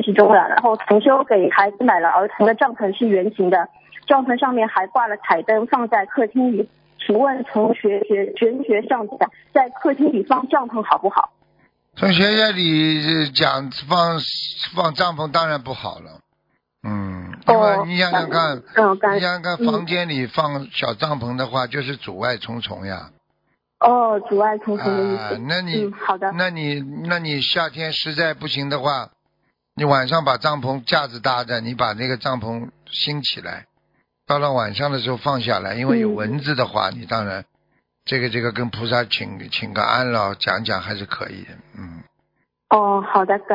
是中了。然后同修给孩子买了儿童的帐篷，是圆形的，帐篷上面还挂了彩灯，放在客厅里。请问从学上讲，在客厅里放帐篷好不好？ 从学校里讲放帐篷当然不好了。因为你想想看，你想想看，房间里放小帐篷的话，就是阻碍重重呀。 阻碍重重的意思。 那你好的。 那你夏天实在不行的话，你晚上把帐篷架子搭着，你把那个帐篷兴起来，到了晚上的时候放下来，因为有蚊子的话，你当然这个跟菩萨请个安了，讲还是可以的。 好的。